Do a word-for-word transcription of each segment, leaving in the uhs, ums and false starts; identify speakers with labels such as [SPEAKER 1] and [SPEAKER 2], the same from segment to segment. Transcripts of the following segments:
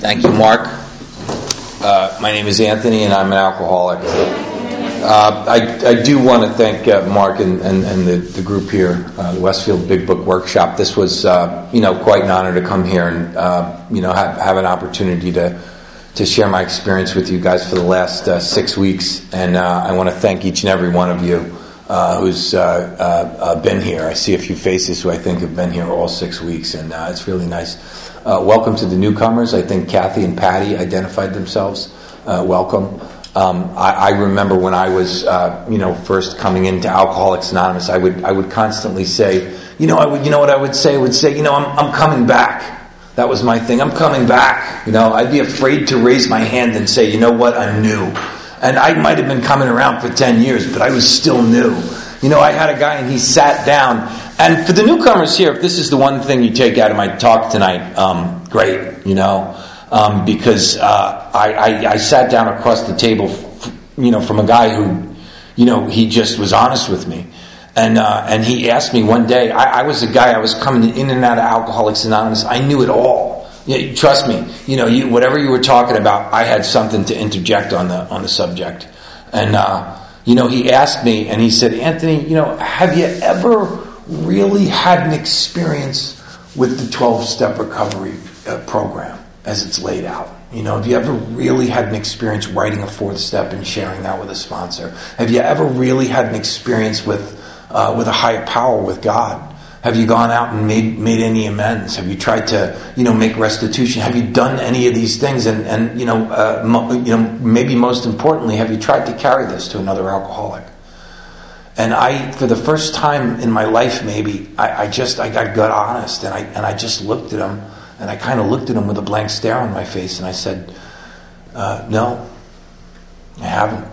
[SPEAKER 1] Thank you, Mark. Uh, my name is Anthony, and I'm an alcoholic. Uh, I, I do want to thank uh, Mark and, and, and the, the group here, uh, the Westfield Big Book Workshop. This was, uh, you know, quite an honor to come here and, uh, you know, have, have an opportunity to to share my experience with you guys for the last uh, six weeks. And uh, I want to thank each and every one of you uh, who's uh, uh, uh, been here. I see a few faces who I think have been here all six weeks, and uh, it's really nice. Uh, welcome to the newcomers. I think Kathy and Patty identified themselves. Uh, welcome. Um, I, I remember when I was, uh, you know, first coming into Alcoholics Anonymous, I would I would constantly say, you know, I would, you know what I would say? I would say, you know, I'm I'm coming back. That was my thing. I'm coming back. You know, I'd be afraid to raise my hand and say, you know what, I'm new. And I might have been coming around for ten years, but I was still new. You know, I had a guy and he sat down. And for the newcomers here, if this is the one thing you take out of my talk tonight, um, great, you know, um, because uh, I, I, I sat down across the table, you know, from a guy who, you know, he just was honest with me. And uh, and he asked me one day, I, I was a guy, I was coming in and out of Alcoholics Anonymous, I knew it all. Yeah, trust me, you know, you, whatever you were talking about, I had something to interject on the on the subject. And, uh, you know, he asked me, and he said, Anthony, you know, have you ever really had an experience with the twelve-step recovery uh, program as it's laid out? You know, have you ever really had an experience writing a fourth step and sharing that with a sponsor? Have you ever really had an experience with Uh, with a higher power, with God? Have you gone out and made made any amends? Have you tried to, you know, make restitution? Have you done any of these things? And and you know, uh, mo- you know, maybe most importantly, have you tried to carry this to another alcoholic? And I, for the first time in my life, maybe I, I just I got got honest, and I and I just looked at him, and I kind of looked at him with a blank stare on my face, and I said, uh, "No, I haven't."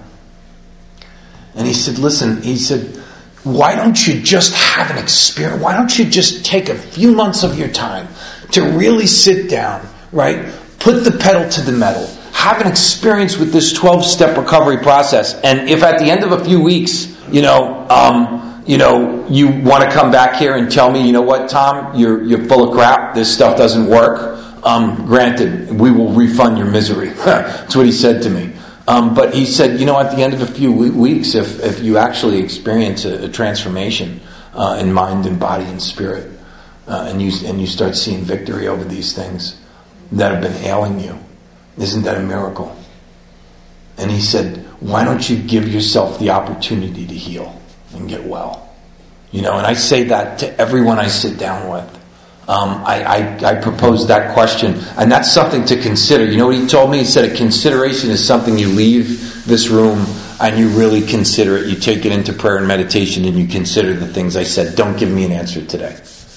[SPEAKER 1] And he said, "Listen," he said, why don't you just have an experience? Why don't you just take a few months of your time to really sit down, right? Put the pedal to the metal. Have an experience with this twelve-step recovery process. And if at the end of a few weeks, you know, um, you know, you want to come back here and tell me, you know what, Tom, you're you're full of crap. This stuff doesn't work. Um, granted, we will refund your misery. That's what he said to me. Um, but he said, you know, at the end of a few weeks, if, if you actually experience a, a transformation uh, in mind and body and spirit, uh, and you and you start seeing victory over these things that have been ailing you, isn't that a miracle? And he said, why don't you give yourself the opportunity to heal and get well? You know, and I say that to everyone I sit down with. Um, I, I, I proposed that question, and that's something to consider. You know what he told me? He said a consideration is something you leave this room and you really consider it. You take it into prayer and meditation and you consider the things I said. Don't give me an answer today.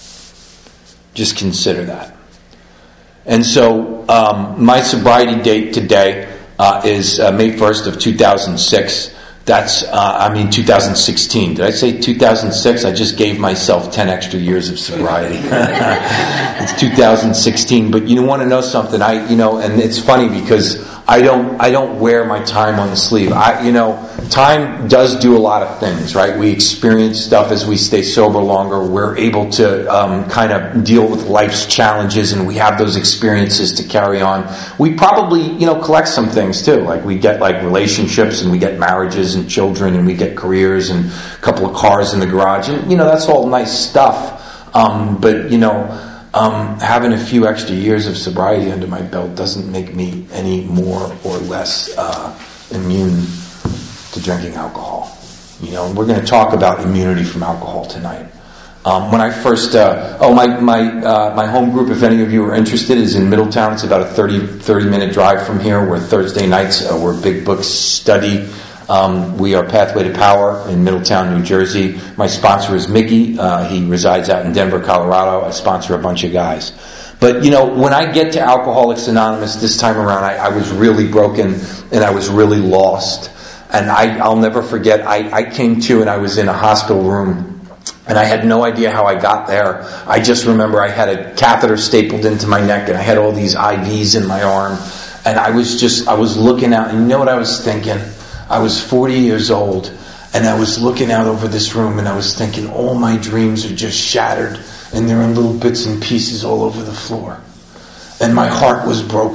[SPEAKER 1] Just consider that. And so um, my sobriety date today uh, is uh, May first of two thousand six. That's, uh, I mean, two thousand sixteen. Did I say two thousand six? I just gave myself ten extra years of sobriety. It's two thousand sixteen. But you want to know something? I, you know, and it's funny because I don't, I don't wear my time on the sleeve. I, you know, time does do a lot of things, right? We experience stuff as we stay sober longer. We're able to um, kind of deal with life's challenges, and we have those experiences to carry on. We probably, you know, collect some things too. Like we get like relationships, and we get marriages and children, and we get careers and a couple of cars in the garage, and you know that's all nice stuff. Um, but you know. Um, having a few extra years of sobriety under my belt doesn't make me any more or less uh, immune to drinking alcohol. You know, we're going to talk about immunity from alcohol tonight. Um, when I first, uh, oh, my my uh, my home group, if any of you are interested, is in Middletown. It's about a thirty, thirty minute drive from here. We're Thursday nights. Uh, we're Big Book Study. Um, we are Pathway to Power in Middletown, New Jersey. My sponsor is Mickey. Uh, he resides out in Denver, Colorado. I sponsor a bunch of guys. But, you know, when I get to Alcoholics Anonymous this time around, I, I was really broken and I was really lost. And I, I'll never forget, I, I came to and I was in a hospital room and I had no idea how I got there. I just remember I had a catheter stapled into my neck and I had all these I Vs in my arm. And I was just, I was looking out and you know what I was thinking? I was forty years old, and I was looking out over this room, and I was thinking, all my dreams are just shattered, and they're in little bits and pieces all over the floor. And my heart was broken.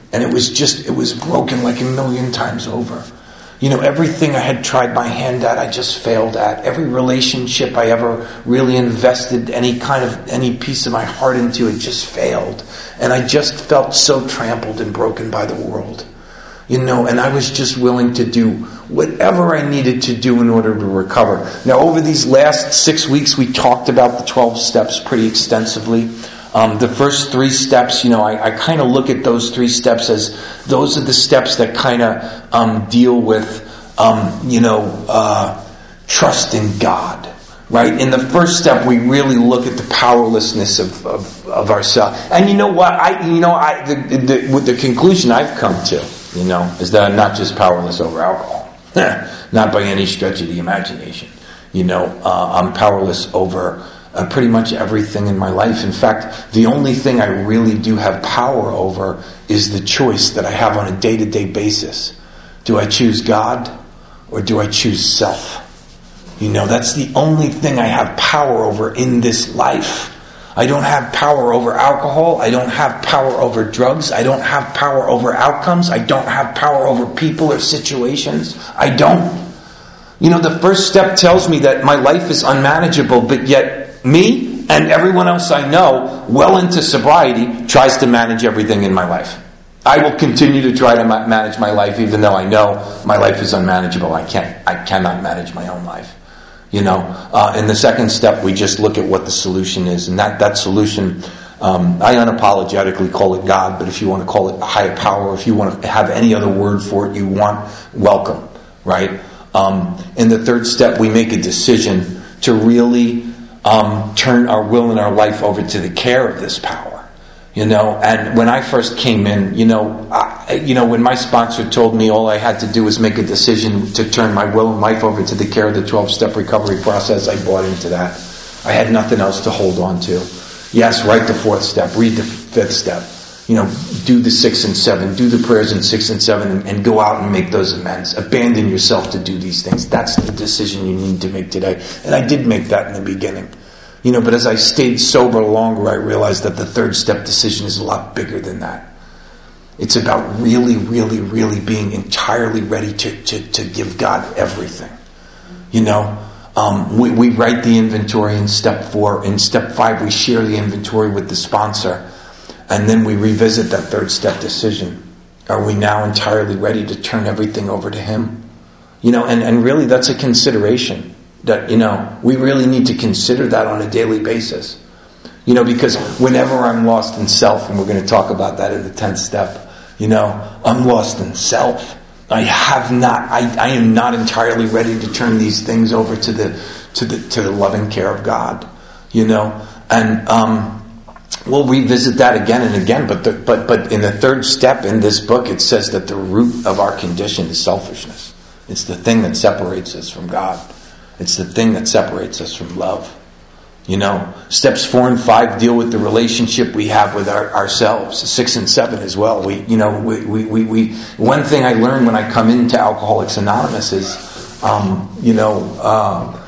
[SPEAKER 1] And it was just, it was broken like a million times over. You know, everything I had tried my hand at, I just failed at. Every relationship I ever really invested any kind of, any piece of my heart into, it just failed. And I just felt so trampled and broken by the world. You know, and I was just willing to do whatever I needed to do in order to recover. Now, over these last six weeks, we talked about the twelve steps pretty extensively. Um, the first three steps, you know, I, I kind of look at those three steps as those are the steps that kind of um, deal with, um, you know, uh, trust in God. Right? In the first step, we really look at the powerlessness of, of, of ourselves. And you know what? I, you know, I, the, the, with the conclusion I've come to, you know, is that I'm not just powerless over alcohol. Not by any stretch of the imagination. You know, uh, I'm powerless over uh, pretty much everything in my life. In fact, the only thing I really do have power over is the choice that I have on a day-to-day basis. Do I choose God or do I choose self? You know, that's the only thing I have power over in this life. I don't have power over alcohol. I don't have power over drugs. I don't have power over outcomes. I don't have power over people or situations. I don't. You know, the first step tells me that my life is unmanageable, but yet me and everyone else I know, well into sobriety, tries to manage everything in my life. I will continue to try to ma- manage my life, even though I know my life is unmanageable. I can't. I cannot manage my own life. You know, uh, in the second step, we just look at what the solution is. And that, that solution, um, I unapologetically call it God, but if you want to call it a higher power, if you want to have any other word for it you want, welcome, right? Um, in the third step, we make a decision to really um, turn our will and our life over to the care of this power. You know, and when I first came in, you know, I, you know, when my sponsor told me all I had to do was make a decision to turn my will and life over to the care of the twelve-step recovery process, I bought into that. I had nothing else to hold on to. Yes, write the fourth step, read the fifth step, you know, do the six and seven, do the prayers in six and seven, and, and go out and make those amends. Abandon yourself to do these things. That's the decision you need to make today. And I did make that in the beginning. You know, but as I stayed sober longer, I realized that the third step decision is a lot bigger than that. It's about really, really, really being entirely ready to, to, to give God everything. You know, um, we, we write the inventory in step four. In step five, we share the inventory with the sponsor. And then we revisit that third step decision. Are we now entirely ready to turn everything over to Him? You know, and, and really that's a consideration. That, you know, we really need to consider that on a daily basis. You know, because whenever I'm lost in self, and we're going to talk about that in the tenth step, you know, I'm lost in self. I have not, I, I am not entirely ready to turn these things over to the, to the, to the loving care of God. You know, and, um, we'll revisit that again and again, but the, but, but in the third step in this book, it says that the root of our condition is selfishness. It's the thing that separates us from God. It's the thing that separates us from love. You know, steps four and five deal with the relationship we have with our, ourselves. Six and seven as well. We, you know, we, we, we, we, one thing I learned when I come into Alcoholics Anonymous is, um, you know, uh,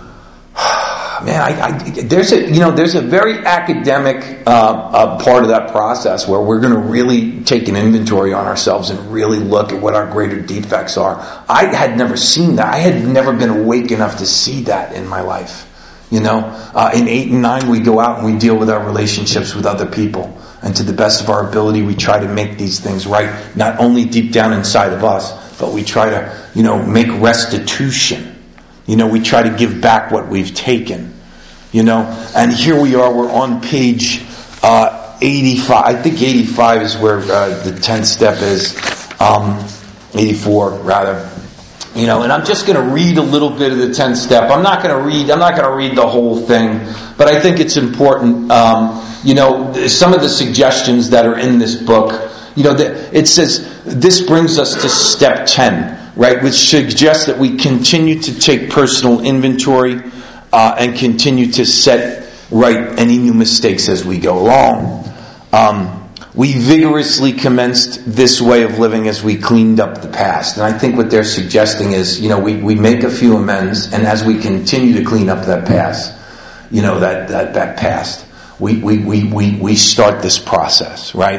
[SPEAKER 1] man, I, I, there's a, you know, there's a very academic uh, uh, part of that process where we're going to really take an inventory on ourselves and really look at what our greater defects are. I had never seen that. I had never been awake enough to see that in my life. You know, uh, in eight and nine, we go out and we deal with our relationships with other people. And to the best of our ability, we try to make these things right, not only deep down inside of us, but we try to, you know, make restitution. You know, we try to give back what we've taken. You know, and here we are, we're on page uh, eighty-five. I think eighty-five is where uh, the tenth step is. Um, eighty-four, rather. You know, and I'm just going to read a little bit of the tenth step. I'm not going to read, I'm not going to read the whole thing, but I think it's important. Um, you know, some of the suggestions that are in this book, you know, the, it says, this brings us to step ten, right, which suggests that we continue to take personal inventory uh, and continue to set right any new mistakes as we go along. Um, We vigorously commenced this way of living as we cleaned up the past. And I think what they're suggesting is, you know, we, we make a few amends, and as we continue to clean up that past, you know, that, that, that past, we, we, we, we, we start this process, right?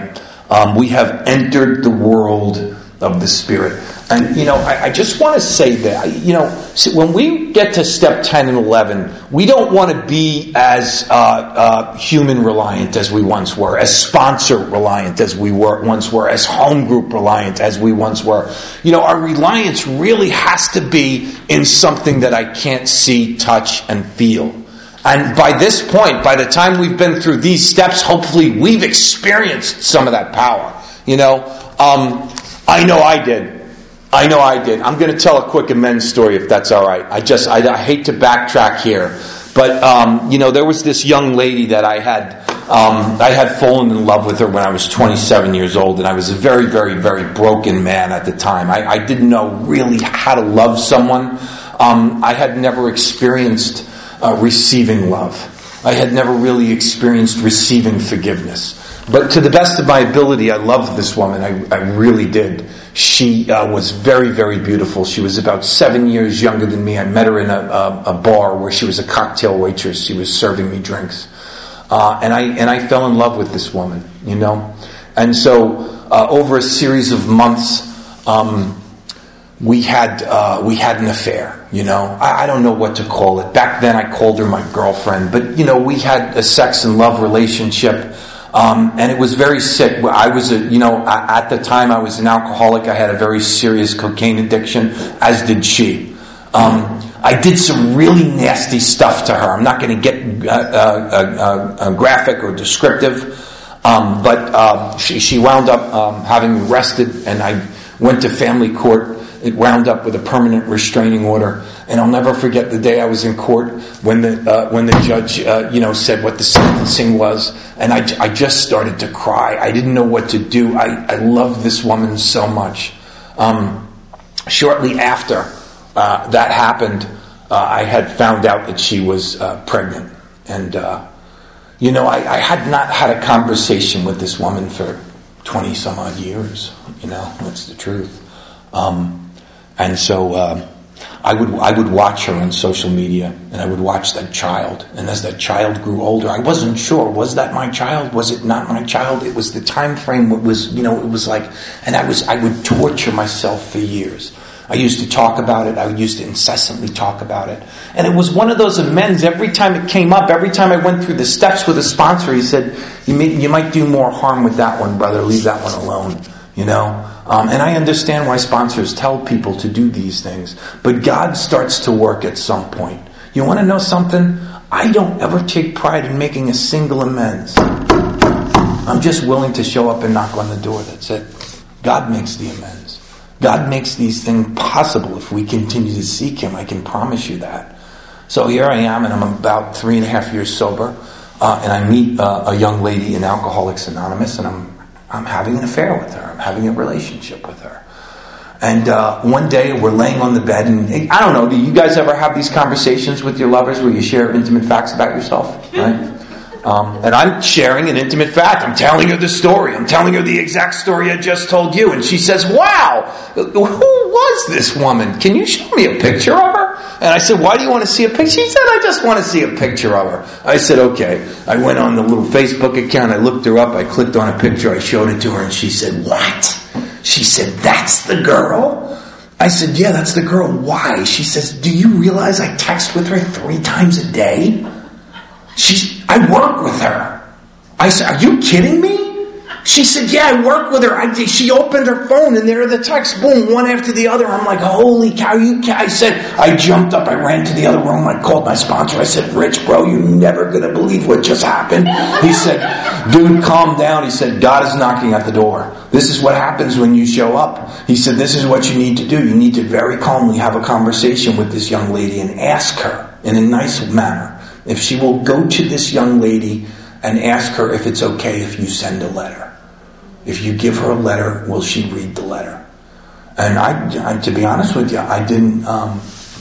[SPEAKER 1] Um, we have entered the world of the Spirit. And, you know, I, I just want to say that, you know, when we get to step ten and eleven, we don't want to be as uh, uh, human reliant as we once were, as sponsor reliant as we were once were, as home group reliant as we once were. You know, our reliance really has to be in something that I can't see, touch, and feel. And by this point, by the time we've been through these steps, hopefully we've experienced some of that power. You know, um, I know I did. I know I did. I'm going to tell a quick amends story if that's all right. I just, I, I hate to backtrack here. But, um, you know, there was this young lady that I had, um, I had fallen in love with her when I was twenty-seven years old. And I was a very, very, very broken man at the time. I, I didn't know really how to love someone. Um, I had never experienced uh, receiving love. I had never really experienced receiving forgiveness. But to the best of my ability, I loved this woman. I, I really did. She uh, was very, very beautiful. She was about seven years younger than me. I met her in a, a, a bar where she was a cocktail waitress. She was serving me drinks. Uh, and I and I fell in love with this woman, you know. And so uh, over a series of months, um, we had uh, we had an affair, you know. I, I don't know what to call it. Back then I called her my girlfriend. But, you know, we had a sex and love relationship. Um, and it was very sick. I was, a, you know, at the time I was an alcoholic. I had a very serious cocaine addiction, as did she. Um, I did some really nasty stuff to her. I'm not going to get uh, uh, uh, graphic or descriptive, um, but uh, she, she wound up um, having me arrested, and I went to family court. It wound up with a permanent restraining order. And I'll never forget the day I was in court when the uh, when the judge, uh, you know, said what the sentencing was, and I, I just started to cry. I didn't know what to do. I, I loved this woman so much. Um, shortly after uh, that happened, uh, I had found out that she was uh, pregnant, and uh, you know, I, I had not had a conversation with this woman for twenty some odd years. You know, that's the truth. Um, and so. Uh, I would I would watch her on social media, and I would watch that child. And as that child grew older, I wasn't sure, was that my child? Was it not my child? It was the time frame. It was, you know, it was like, and I was I would torture myself for years. I used to talk about it. I used to incessantly talk about it. And it was one of those amends. Every time it came up, every time I went through the steps with a sponsor, he said, you may, you might do more harm with that one, brother. Leave that one alone, you know. Um, and I understand why sponsors tell people to do these things. But God starts to work at some point. You want to know something? I don't ever take pride in making a single amends. I'm just willing to show up and knock on the door. That's it. God makes the amends. God makes these things possible if we continue to seek Him. I can promise you that. So here I am, and I'm about three and a half years sober. Uh, and I meet uh, a young lady in Alcoholics Anonymous, and I'm I'm having an affair with her. I'm having a relationship with her. And uh, one day we're laying on the bed, and I don't know, do you guys ever have these conversations with your lovers where you share intimate facts about yourself? Right? Um, and I'm sharing an intimate fact. I'm telling her the story. I'm telling her the exact story I just told you. And she says, wow, who was this woman? Can you show me a picture of her? And I said, why do you want to see a picture? She said, I just want to see a picture of her. I said, okay. I went on the little Facebook account. I looked her up. I clicked on a picture. I showed it to her. And she said, what? She said, that's the girl? I said, yeah, that's the girl. Why? She says, do you realize I text with her three times a day? She, I work with her. I said, are you kidding me? She said, yeah, I work with her. I, she opened her phone and there are the texts, boom, one after the other. I'm like, holy cow, you ca-. I said, I jumped up, I ran to the other room, I called my sponsor. I said, Rich, bro, you're never going to believe what just happened. He said, dude, calm down. He said, God is knocking at the door. This is what happens when you show up. He said, this is what you need to do. You need to very calmly have a conversation with this young lady and ask her in a nice manner if she will go to this young lady and ask her if it's okay if you send a letter. If you give her a letter, will she read the letter? And I, I to be honest with you, I didn't, um,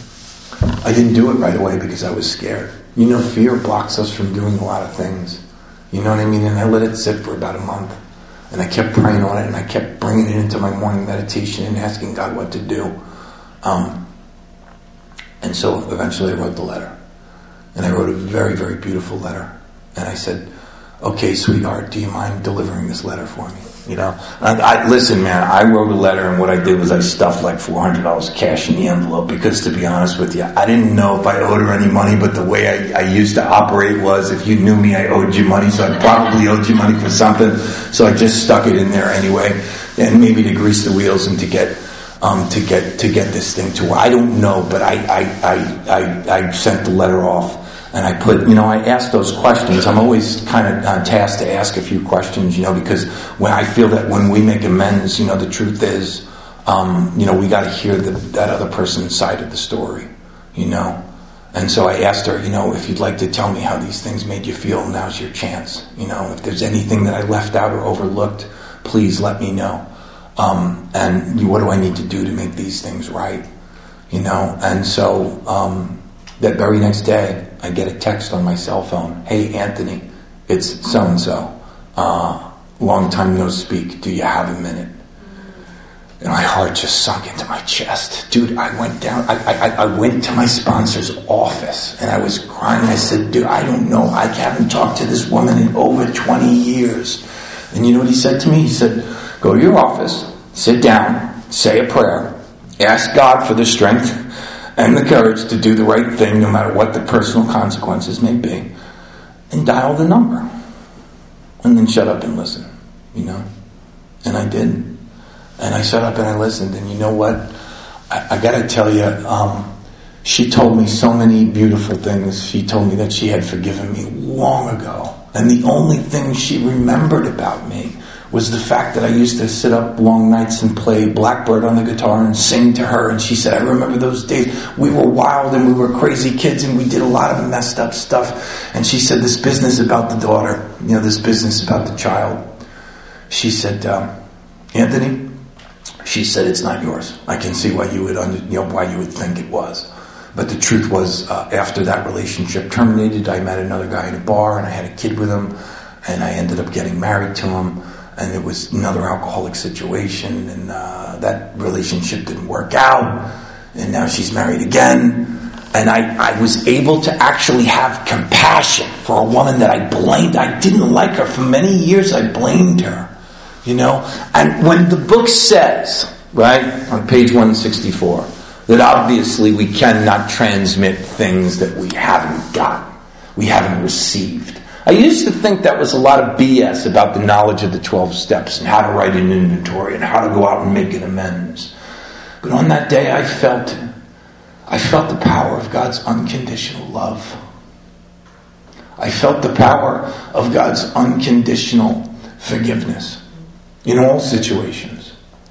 [SPEAKER 1] I didn't do it right away because I was scared. You know, fear blocks us from doing a lot of things. You know what I mean? And I let it sit for about a month. And I kept praying on it, and I kept bringing it into my morning meditation and asking God what to do. Um, and so eventually I wrote the letter. And I wrote a very, very beautiful letter. And I said, okay, sweetheart, do you mind delivering this letter for me? You know, and I listen, man. I wrote a letter, and what I did was I stuffed like four hundred dollars cash in the envelope because, to be honest with you, I didn't know if I owed her any money. But the way I, I used to operate was, if you knew me, I owed you money, so I probably owed you money for something. So I just stuck it in there anyway, and maybe to grease the wheels and to get um, to get to get this thing to where I don't know, but I I I I, I sent the letter off. And I put, you know, I ask those questions. I'm always kind of uh, tasked to ask a few questions, you know, because when I feel that when we make amends, you know, the truth is, um, you know, we got to hear the, that other person's side of the story, you know. And so I asked her, you know, if you'd like to tell me how these things made you feel, now's your chance. You know, if there's anything that I left out or overlooked, please let me know. Um, and what do I need to do to make these things right? You know, and so um, that very next day, I get a text on my cell phone. Hey, Anthony, it's so-and-so. Uh, long time no speak. Do you have a minute? And my heart just sunk into my chest. Dude, I went down, I, I, I went to my sponsor's office and I was crying. I said, dude, I don't know. I haven't talked to this woman in over twenty years. And you know what he said to me? He said, go to your office, sit down, say a prayer, ask God for the strength and the courage to do the right thing no matter what the personal consequences may be, and dial the number. And then shut up and listen, you know? And I did. And I shut up and I listened. And you know what? I, I got to tell you, um, she told me so many beautiful things. She told me that she had forgiven me long ago. And the only thing she remembered about me was the fact that I used to sit up long nights and play Blackbird on the guitar and sing to her. And she said, I remember those days. We were wild and we were crazy kids and we did a lot of messed up stuff. And she said, this business about the daughter, you know, this business about the child. She said, um, Anthony, she said, it's not yours. I can see why you would, under, you know, why you would think it was. But the truth was, uh, after that relationship terminated, I met another guy in a bar and I had a kid with him. And I ended up getting married to him. And it was another alcoholic situation, and uh, that relationship didn't work out, and now she's married again. And I, I was able to actually have compassion for a woman that I blamed. I didn't like her. For many years, I blamed her, you know. And when the book says, right, on page one sixty-four, that obviously we cannot transmit things that we haven't got, we haven't received. I used to think that was a lot of B S about the knowledge of the twelve steps and how to write an inventory and how to go out and make an amends. But on that day, I felt, I felt the power of God's unconditional love. I felt the power of God's unconditional forgiveness in all situations.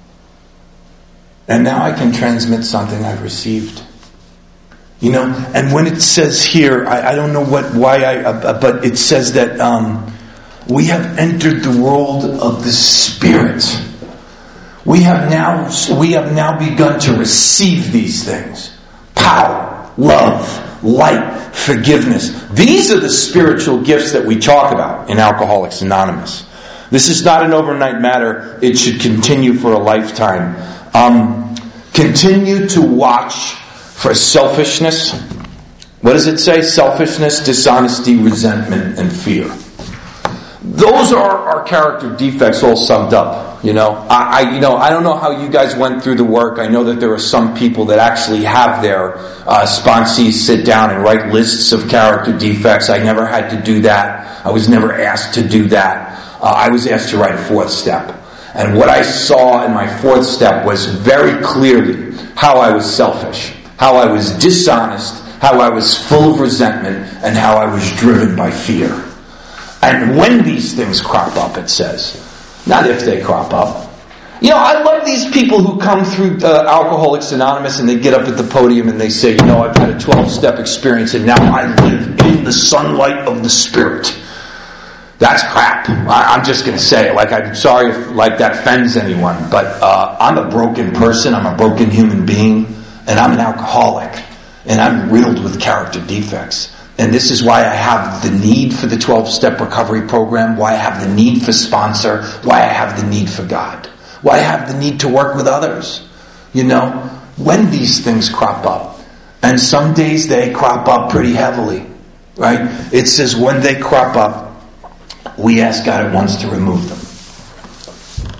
[SPEAKER 1] And now I can transmit something I've received. You know, and when it says here, I, I don't know what, why I, uh, but it says that um, we have entered the world of the Spirit. We have now, we have now begun to receive these things: power, love, light, forgiveness. These are the spiritual gifts that we talk about in Alcoholics Anonymous. This is not an overnight matter. It should continue for a lifetime. Um, continue to watch for selfishness. What does it say? Selfishness, dishonesty, resentment, and fear. Those are our character defects all summed up. You know, I, I, you know, I don't know how you guys went through the work. I know that there are some people that actually have their uh, sponsees sit down and write lists of character defects. I never had to do that. I was never asked to do that. Uh, I was asked to write a fourth step. And what I saw in my fourth step was very clearly how I was selfish, how I was dishonest, how I was full of resentment, and how I was driven by fear. And when these things crop up, it says, not if they crop up. You know, I love these people who come through uh, Alcoholics Anonymous and they get up at the podium and they say, you know, I've had a twelve-step experience and now I live in the sunlight of the Spirit. That's crap. I, I'm just going to say it. Like, I'm sorry if like that offends anyone, but uh, I'm a broken person. I'm a broken human being, and I'm an alcoholic, and I'm riddled with character defects. And this is why I have the need for the twelve-step recovery program, why I have the need for sponsor, why I have the need for God, why I have the need to work with others. You know, when these things crop up, and some days they crop up pretty heavily, right? It says when they crop up, we ask God at once to remove them.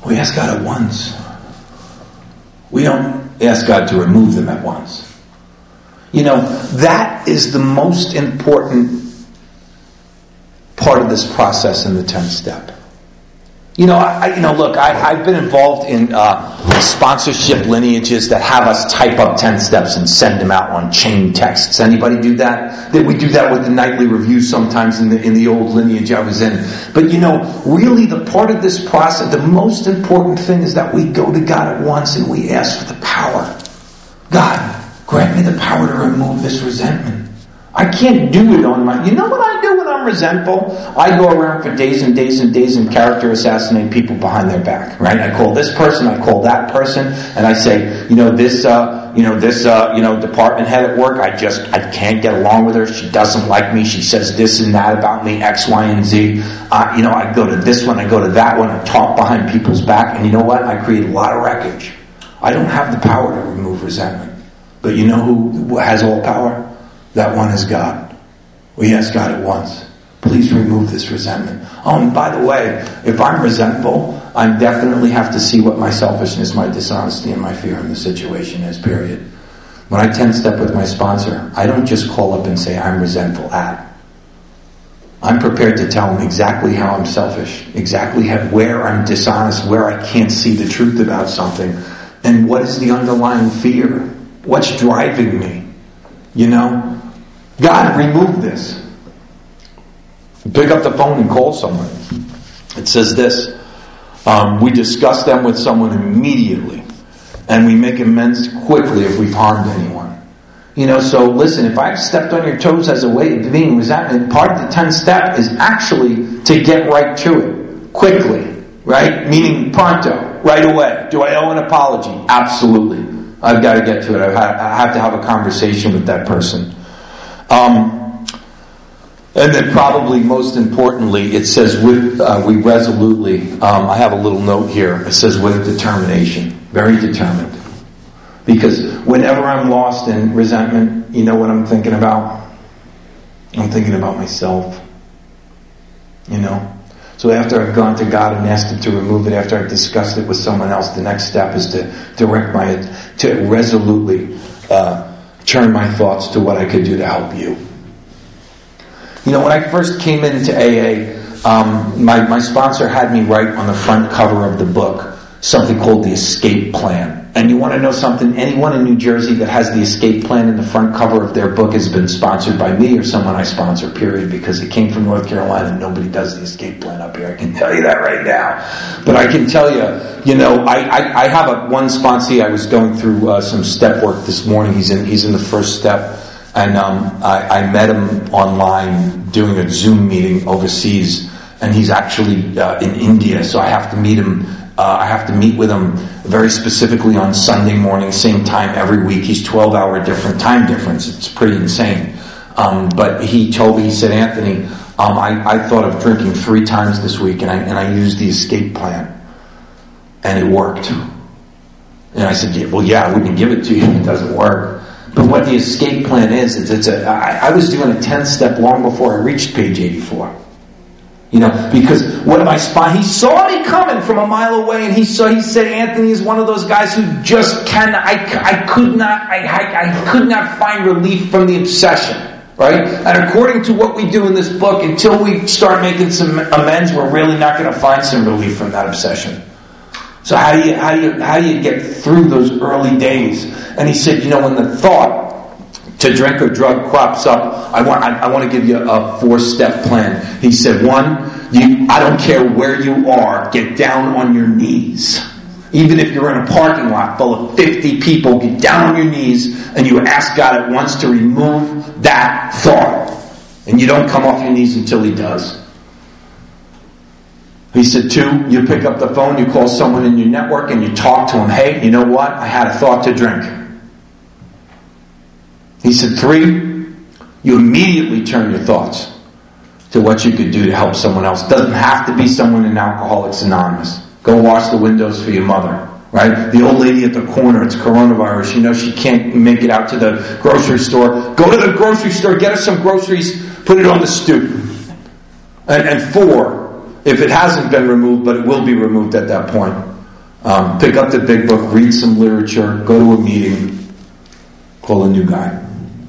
[SPEAKER 1] We ask God at once. We don't ask God to remove them at once. You know, that is the most important part of this process in the tenth step. You know, I, you know. Look, I, I've been involved in uh, sponsorship lineages that have us type up ten steps and send them out on chain texts. Anybody do that? That we do that with the nightly review sometimes in the in the old lineage I was in. But you know, really, the part of this process, the most important thing is that we go to God at once and we ask for the power. God, grant me the power to remove this resentment. I can't do it on my... You know what I do when I'm resentful? I go around for days and days and days and character assassinate people behind their back, right? I call this person, I call that person, and I say, you know, this, uh, you know, this, uh, you know, department head at work, I just, I can't get along with her. She doesn't like me. She says this and that about me, X, Y, and Z. Uh, you know, I go to this one, I go to that one, I talk behind people's back, and you know what? I create a lot of wreckage. I don't have the power to remove resentment. But you know who has all power? That one is God. We ask God at once, please remove this resentment. Oh, and by the way, if I'm resentful, I definitely have to see what my selfishness, my dishonesty, and my fear in the situation is, period. When I ten-step with my sponsor, I don't just call up and say, I'm resentful at. I'm prepared to tell him exactly how I'm selfish, exactly how, where I'm dishonest, where I can't see the truth about something, and what is the underlying fear. What's driving me? You know? God, remove this. Pick up the phone and call someone. It says this. Um, we discuss them with someone immediately. And we make amends quickly if we've harmed anyone. You know, so listen, if I've stepped on your toes as a way of being resentment, part of the tenth step is actually to get right to it. Quickly. Right? Meaning pronto. Right away. Do I owe an apology? Absolutely. I've got to get to it. I have to have a conversation with that person. Um, and then probably most importantly, it says with, uh, we resolutely, um, I have a little note here. It says with determination. Very determined. Because whenever I'm lost in resentment, you know what I'm thinking about? I'm thinking about myself. You know? So after I've gone to God and asked Him to remove it, after I've discussed it with someone else, the next step is to direct my, to resolutely uh, turn my thoughts to what I could do to help you. You know, when I first came into A A, um, my, my sponsor had me write on the front cover of the book something called the Escape Plan. And you want to know something? Anyone in New Jersey that has the Escape Plan in the front cover of their book has been sponsored by me or someone I sponsor, period, because it came from North Carolina and nobody does the Escape Plan up here. I can tell you that right now. But I can tell you, you know, I, I, I have a one sponsee. I was going through uh, some step work this morning. He's in he's in the first step. And um, I, I met him online doing a Zoom meeting overseas. And he's actually uh, in India, so I have to meet him. Uh, I have to meet with him very specifically on Sunday morning, same time every week. He's twelve hour different time difference. It's pretty insane. Um, but he told me, he said, Anthony, um, I, I thought of drinking three times this week, and I, and I used the Escape Plan. And it worked. And I said, yeah, well, yeah, we can give it to you if it doesn't work. But what the Escape Plan is, it's, it's a, I, I was doing a tenth step long before I reached page eighty-four. You know, because one of my spy, he saw me coming from a mile away, and he saw, he said, Anthony is one of those guys who just can, I, I could not, I, I, I could not find relief from the obsession, right? And according to what we do in this book, until we start making some amends, we're really not going to find some relief from that obsession. So how do you, how do you, how do you get through those early days? And he said, you know, when the thought to drink or drug crops up, I want I, I want to give you a four-step plan. He said, one, you, I don't care where you are, get down on your knees. Even if you're in a parking lot full of fifty people, get down on your knees and you ask God at once to remove that thought. And you don't come off your knees until He does. He said, two, you pick up the phone, you call someone in your network and you talk to them. Hey, you know what? I had a thought to drink. He said, three, you immediately turn your thoughts to what you could do to help someone else. Doesn't have to be someone in Alcoholics Anonymous. Go wash the windows for your mother, right? The old lady at the corner, it's coronavirus. You know she can't make it out to the grocery store. Go to the grocery store, get her some groceries, put it on the stoop. And, and four, if it hasn't been removed, but it will be removed at that point, Um, pick up the big book, read some literature, go to a meeting, call a new guy.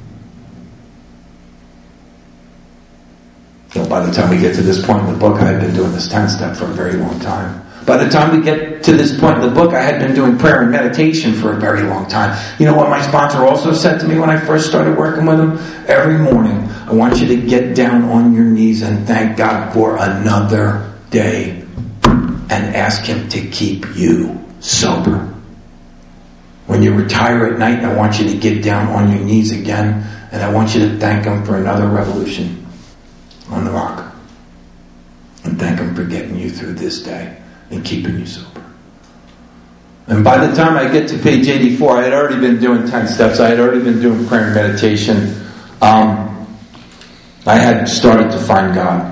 [SPEAKER 1] You know, by the time we get to this point in the book, I had been doing this ten-step for a very long time. By the time we get to this point in the book, I had been doing prayer and meditation for a very long time. You know what my sponsor also said to me when I first started working with him? Every morning, I want you to get down on your knees and thank God for another day and ask Him to keep you sober. When you retire at night, I want you to get down on your knees again, and I want you to thank Him for another revolution on the rock. And thank Him for getting you through this day and keeping you sober. And by the time I get to page eighty-four, I had already been doing ten steps. I had already been doing prayer and meditation. Um, I had started to find God.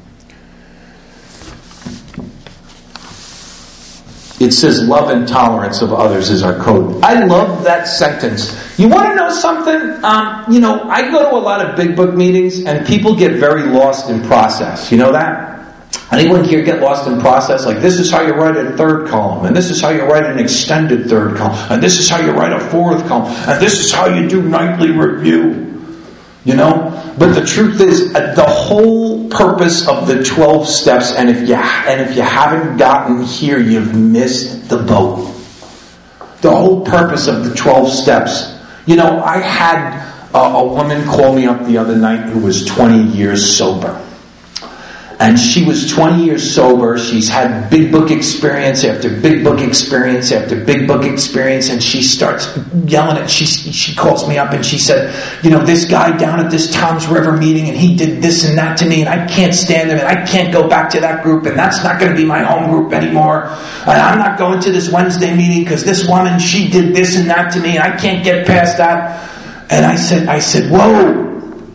[SPEAKER 1] It says love and tolerance of others is our code. I love that sentence. You want to know something? Um, you know, I go to a lot of big book meetings and people get very lost in process. You know that? Anyone here get lost in process? Like, this is how you write a third column, and this is how you write an extended third column, and this is how you write a fourth column, and this is how you do nightly review. You know? But the truth is, uh, the whole purpose of the twelve steps, and if you and if you haven't gotten here, you've missed the boat. The whole purpose of the twelve steps. You know, I had uh, a woman call me up the other night who was twenty years sober. And she was twenty years sober. She's had big book experience after big book experience after big book experience. And she starts yelling at, she, she calls me up and she said, you know, this guy down at this Tom's River meeting, and he did this and that to me, and I can't stand him, and I can't go back to that group, and that's not going to be my home group anymore. And I'm not going to this Wednesday meeting because this woman, she did this and that to me, and I can't get past that. And I said, I said, whoa.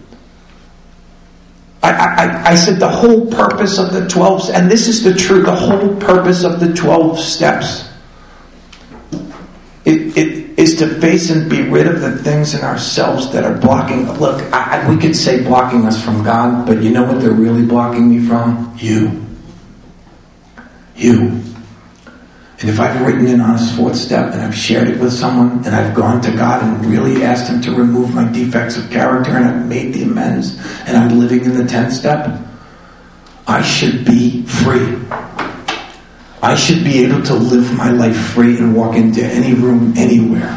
[SPEAKER 1] I, I, I said the whole purpose of the twelve, and this is the truth, the whole purpose of the twelve steps it, it is to face and be rid of the things in ourselves that are blocking. Look, I, we could say blocking us from God, but you know what they're really blocking me from? You. You. And if I've written in on this fourth step and I've shared it with someone and I've gone to God and really asked Him to remove my defects of character and I've made the amends and I'm living in the tenth step, I should be free. I should be able to live my life free and walk into any room anywhere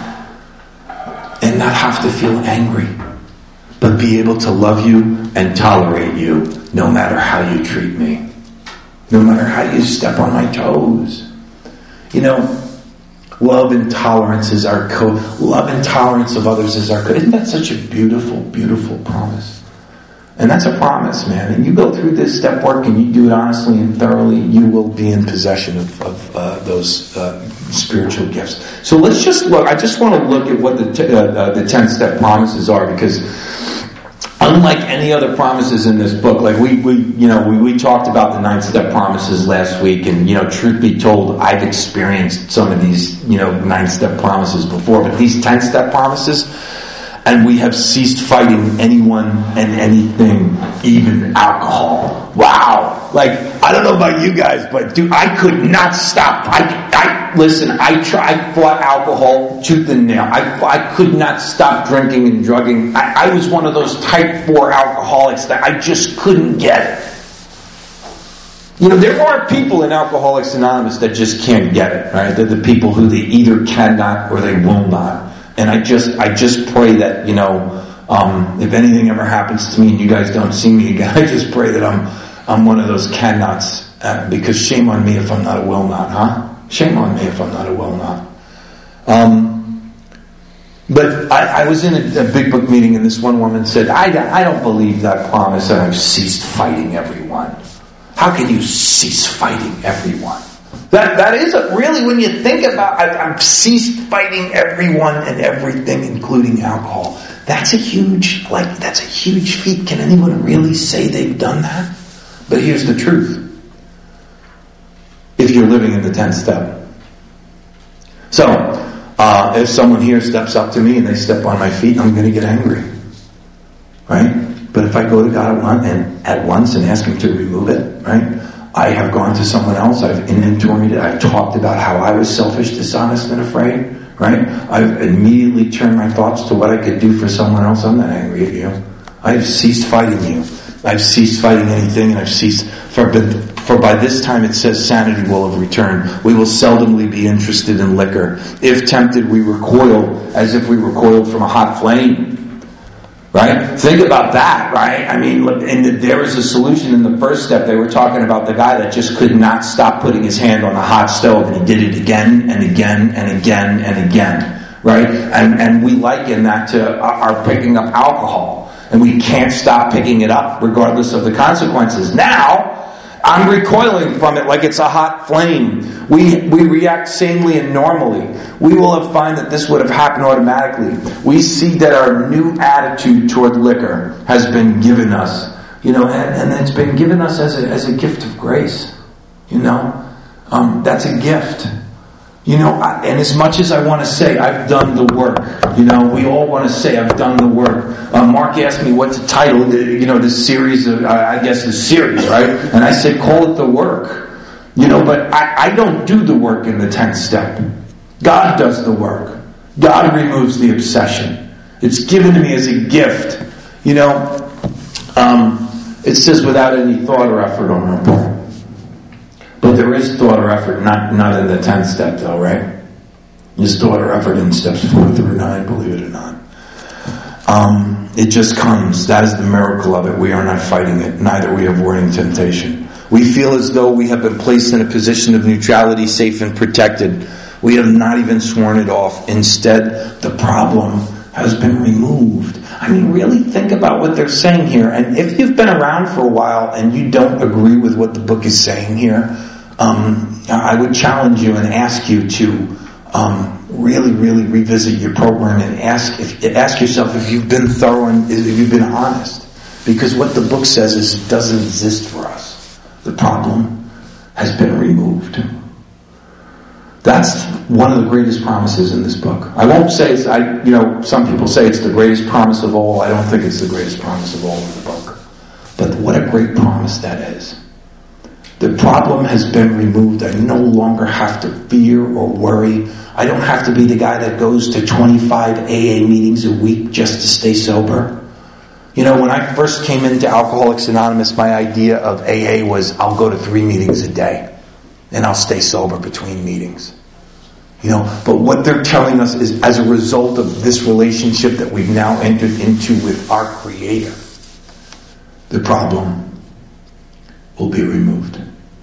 [SPEAKER 1] and not have to feel angry, but be able to love you and tolerate you no matter how you treat me, no matter how you step on my toes. You know, love and tolerance is our code. Love and tolerance of others is our code. Isn't that such a beautiful, beautiful promise? And that's a promise, man. And you go through this step work and you do it honestly and thoroughly, you will be in possession of, of uh, those uh, spiritual gifts. So let's just look. I just want to look at what the t- uh, uh, the ten-step promises are, because unlike any other promises in this book, like we, we you know, we, we talked about the nine-step promises last week, and, you know, truth be told, I've experienced some of these, you know, nine-step promises before, but these ten-step promises, and we have ceased fighting anyone and anything, even alcohol. Wow. Like, I don't know about you guys, but dude, I could not stop. I, I listen, I tried, I fought alcohol tooth and nail. I, I could not stop drinking and drugging. I, I was one of those type four alcoholics that I just couldn't get it. You know, there are people in Alcoholics Anonymous that just can't get it, right? They're the people who they either cannot or they will not. And I just, I just pray that, you know, um, if anything ever happens to me and you guys don't see me again, I just pray that I'm, I'm one of those cannots, uh, because shame on me if I'm not a will not, huh? Shame on me if I'm not a will not. Um, but I, I was in a, a big book meeting and this one woman said, I, I don't believe that promise that I've ceased fighting everyone. How can you cease fighting everyone? That that is a, really, when you think about, I've, I've ceased fighting everyone and everything, including alcohol. That's a huge, like, that's a huge feat. Can anyone really say they've done that? But here's the truth. If you're living in the tenth step. So, uh, if someone here steps up to me and they step on my feet, I'm going to get angry. Right? But if I go to God at once and, at once and ask Him to remove it, right?
[SPEAKER 2] I have gone to someone else, I've inventoried it, I've talked about how I was selfish, dishonest, and afraid, right? I've immediately turned my thoughts to what I could do for someone else. I'm not angry at you. I've ceased fighting you. I've ceased fighting anything, and I've ceased, for, for by this time it says sanity will have returned. We will seldomly be interested in liquor. If tempted, we recoil as if we recoiled from a hot flame. Right? Think about that, right? I mean, look, and there was a solution in the first step. They were talking about the guy that just could not stop putting his hand on the hot stove, and he did it again and again and again and again, right? And and we liken that to our picking up alcohol, and we can't stop picking it up regardless of the consequences. Now, I'm recoiling from it like it's a hot flame. We we react sanely and normally. We will have find that this would have happened automatically. We see that our new attitude toward liquor has been given us, you know, and, and it's been given us as a as a gift of grace. You know, um, that's a gift. You know, I, and as much as I want to say I've done the work, you know, we all want to say I've done the work. Uh, Mark asked me what to title, you know, this series of, uh, I guess this series, right? And I said, call it the work. You know, but I, I don't do the work in the tenth step. God does the work. God removes the obsession. It's given to me as a gift. You know, um, it says without any thought or effort on our part. But there is thought or effort, not not in the tenth step though, right? There's thought or effort in steps four through nine, believe it or not. Um, it just comes. That is the miracle of it. We are not fighting it. Neither are we avoiding temptation. We feel as though we have been placed in a position of neutrality, safe and protected. We have not even sworn it off. Instead, the problem has been removed. I mean, really think about what they're saying here. And if you've been around for a while and you don't agree with what the book is saying here, um, I would challenge you and ask you to um, really, really revisit your program and ask if, ask yourself if you've been thorough and if you've been honest. Because what the book says is it doesn't exist for us. The problem has been removed. That's one of the greatest promises in this book. I won't say it's, I, you know, some people say it's the greatest promise of all. I don't think it's the greatest promise of all in the book. But what a great promise that is. The problem has been removed. I no longer have to fear or worry. I don't have to be the guy that goes to twenty-five A A meetings a week just to stay sober. You know, when I first came into Alcoholics Anonymous, my idea of A A was I'll go to three meetings a day and I'll stay sober between meetings. You know, but what they're telling us is as a result of this relationship that we've now entered into with our Creator, the problem will be removed.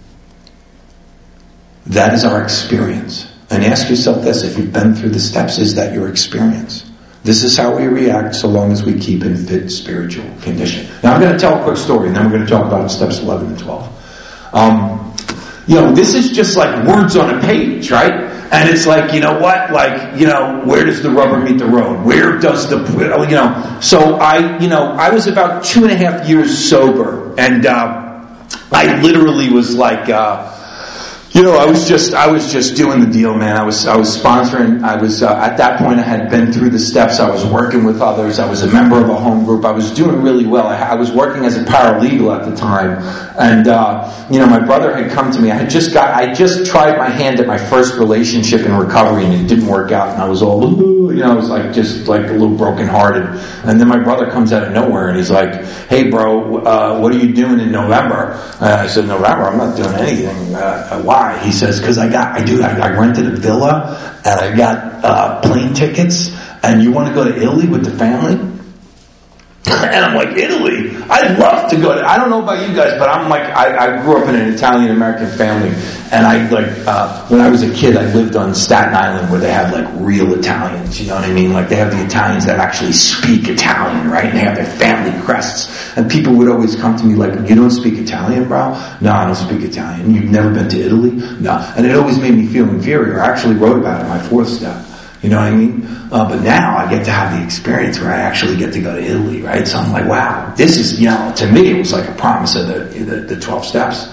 [SPEAKER 2] That is our experience. And ask yourself this, if you've been through the steps, is that your experience? This is how we react so long as we keep in fit spiritual condition. Now I'm going to tell a quick story and then we're going to talk about steps eleven and twelve. Um, you know, this is just like words on a page, right? And it's like, you know what? Like, you know, where does the rubber meet the road? Where does the, you know, so I, you know, I was about two and a half years sober and, uh, I literally was like, uh, You know, I was just I was just doing the deal, man. I was I was sponsoring. I was uh, at that point. I had been through the steps. I was working with others. I was a member of a home group. I was doing really well. I, I was working as a paralegal at the time, and uh, you know, my brother had come to me. I had just got. I just tried my hand at my first relationship in recovery, and it didn't work out. And I was all, you know, I was like just like a little brokenhearted. And then my brother comes out of nowhere, and he's like, "Hey, bro, uh, what are you doing in November?" Uh, I said, "November? I'm not doing anything. Uh, why?" He says, because I got, I do, I, I rented a villa and I got uh, plane tickets, and you want to go to Italy with the family? And I'm like, Italy? I'd love to go to, I don't know about you guys, but I'm like, I, I grew up in an Italian-American family, and I like, uh, when I was a kid, I lived on Staten Island where they have like real Italians, you know what I mean? Like they have the Italians that actually speak Italian, right? And they have their family crests. And people would always come to me like, you don't speak Italian, bro? No, I don't speak Italian. You've never been to Italy? No. And it always made me feel inferior. I actually wrote about it in my fourth step. You know what I mean? Uh, but now I get to have the experience where I actually get to go to Italy, right? So I'm like, wow, this is, you know, to me it was like a promise of the, the, the twelve steps.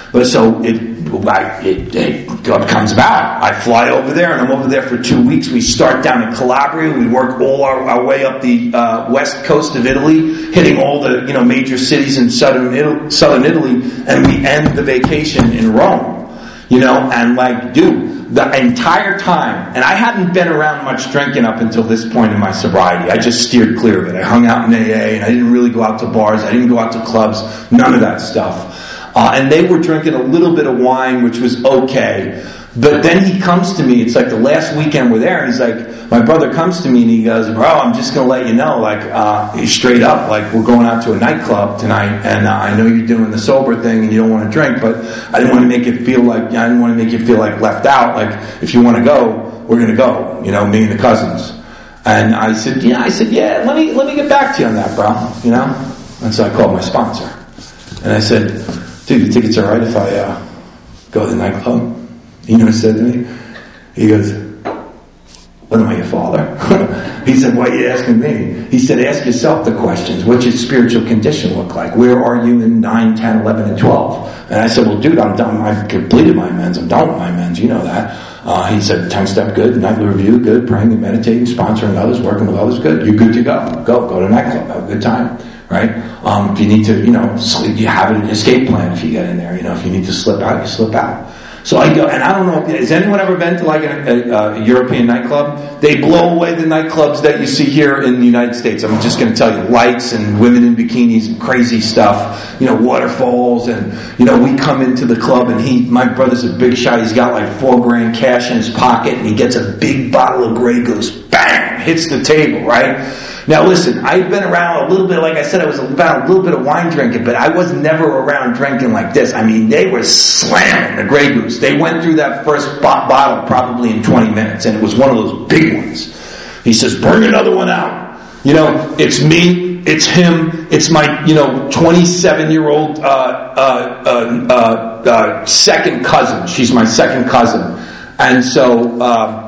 [SPEAKER 2] But so it, I, it, it comes about. I fly over there, and I'm over there for two weeks. We start down in Calabria. We work all our, our way up the uh, west coast of Italy, hitting all the you know major cities in southern Italy, southern Italy, and we end the vacation in Rome. You know, and like, dude, the entire time, and I hadn't been around much drinking up until this point in my sobriety. I just steered clear of it. I hung out in A A, and I didn't really go out to bars. I didn't go out to clubs. None of that stuff. Uh, and they were drinking a little bit of wine, which was okay. But then he comes to me, it's like the last weekend we're there, and he's like, my brother comes to me and he goes, bro, I'm just going to let you know, like, uh, straight up, like, we're going out to a nightclub tonight, and uh, I know you're doing the sober thing and you don't want to drink, but I didn't want to make it feel like, I didn't want to make you feel like left out, like, if you want to go, we're going to go, you know, me and the cousins. And I said, yeah, I said, yeah, let me, let me get back to you on that, bro, you know? And so I called my sponsor. And I said, dude, you think it's alright if I, uh, go to the nightclub? You know what he said to me? He goes, what am I, your father? He said, why are you asking me? He said, ask yourself the questions. What's your spiritual condition look like? Where are you in nine, ten, eleven, and twelve? And I said, well, dude, I'm done. I've completed my amends. I'm done with my amends. You know that. Uh, he said, ten-step good, nightly review good, praying and meditating, sponsoring others, working with others good. You're good to go. Go. Go to a nightclub. Have a good time. Right? Um, if you need to, you know, sleep, you have an escape plan if you get in there. You know, if you need to slip out, you slip out. So I go, and I don't know, has anyone ever been to like a, a, a European nightclub? They blow away the nightclubs that you see here in the United States. I'm just going to tell you, lights and women in bikinis and crazy stuff, you know, waterfalls, and, you know, we come into the club and he, my brother's a big shot, he's got like four grand cash in his pocket, and he gets a big bottle of Grey Goose, bang, hits the table, right? Now listen, I've been around a little bit, like I said, I was about a little bit of wine drinking, but I was never around drinking like this. I mean, they were slamming the Grey Goose. They went through that first bottle probably in twenty minutes, and it was one of those big ones. He says, bring another one out. You know, it's me, it's him, it's my, you know, twenty-seven-year-old uh, uh, uh, uh, uh, second cousin. She's my second cousin. And so... Uh,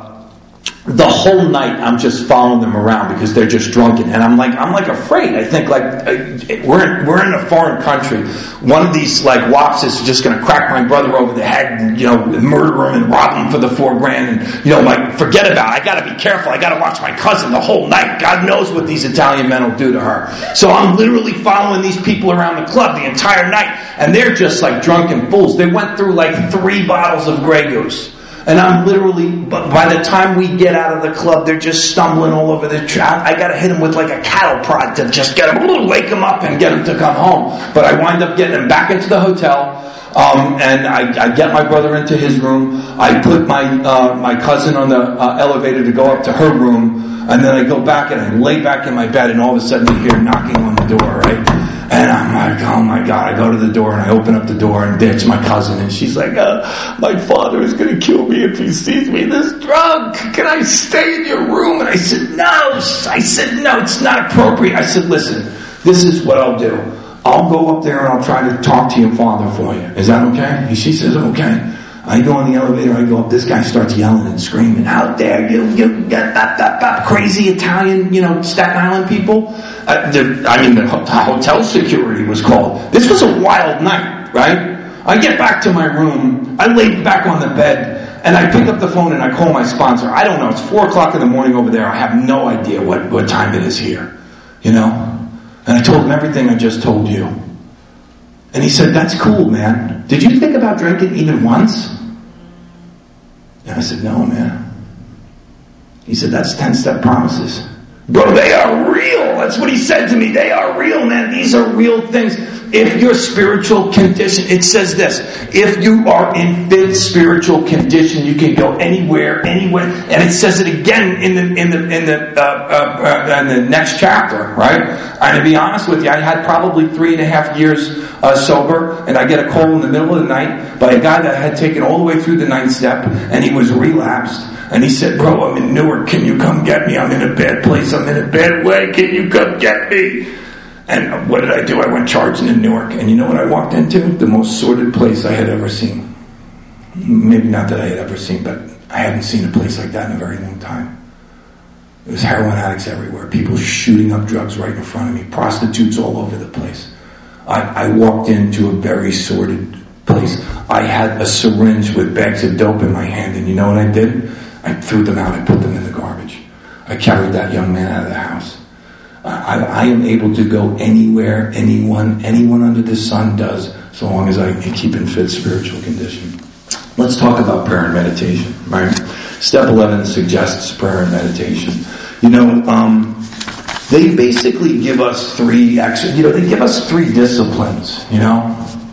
[SPEAKER 2] the whole night I'm just following them around because they're just drunken, and I'm like I'm like afraid. I think like we're in, we're in a foreign country. One of these like wops is just going to crack my brother over the head and, you know, murder him and rob him for the four grand, and, you know, like, forget about it. I got to be careful. I got to watch my cousin the whole night. God knows what these Italian men will do to her. So I'm literally following these people around the club the entire night, and they're just like drunken fools. They went through like three bottles of Grey Goose. And I'm literally, by the time we get out of the club, they're just stumbling all over the track. I gotta hit them with like a cattle prod to just get them, wake them up and get them to come home. But I wind up getting them back into the hotel, um, and I, I get my brother into his room. I put my uh, my cousin on the uh, elevator to go up to her room, and then I go back and I lay back in my bed, and all of a sudden you hear knocking on the door, right? And I'm like, oh my God, I go to the door and I open up the door, and there's my cousin, and she's like, uh, my father is going to kill me if he sees me this drunk. Can I stay in your room? And I said, no. I said, no, it's not appropriate. I said, listen, this is what I'll do. I'll go up there and I'll try to talk to your father for you. Is that okay? And she says, okay. I go in the elevator, I go up, this guy starts yelling and screaming, how dare you, you get that, that, that crazy Italian, you know, Staten Island people. Uh, the, I mean, the hotel security was called. This was a wild night, right? I get back to my room, I lay back on the bed, and I pick up the phone and I call my sponsor. I don't know, it's four o'clock in the morning over there, I have no idea what, what time it is here, you know? And I told him everything I just told you. And he said, that's cool, man. Did you think about drinking even once? And I said, no, man. He said, that's ten-step promises. Bro, they are real. That's what he said to me. They are real, man. These are real things. If your spiritual condition, it says this, if you are in fit spiritual condition, you can go anywhere, anywhere. And it says it again in the in the in the uh, uh, uh, in the next chapter, right? And to be honest with you, I had probably three and a half years uh, sober, and I get a call in the middle of the night by a guy that had taken all the way through the ninth step, and he was relapsed. And he said, bro, I'm in Newark. Can you come get me? I'm in a bad place. I'm in a bad way. Can you come get me? And what did I do? I went charging in Newark. And you know what I walked into? The most sordid place I had ever seen. Maybe not that I had ever seen, but I hadn't seen a place like that in a very long time. There was heroin addicts everywhere. People shooting up drugs right in front of me. Prostitutes all over the place. I, I walked into a very sordid place. I had a syringe with bags of dope in my hand, and you know what I did? I threw them out. I put them in the garbage. I carried that young man out of the house. I, I am able to go anywhere, anyone, anyone under the sun does, so long as I can keep in fit spiritual condition. Let's talk about prayer and meditation, right? Step eleven suggests prayer and meditation. You know, um, they basically give us three, actually, you know, they give us three disciplines, you know.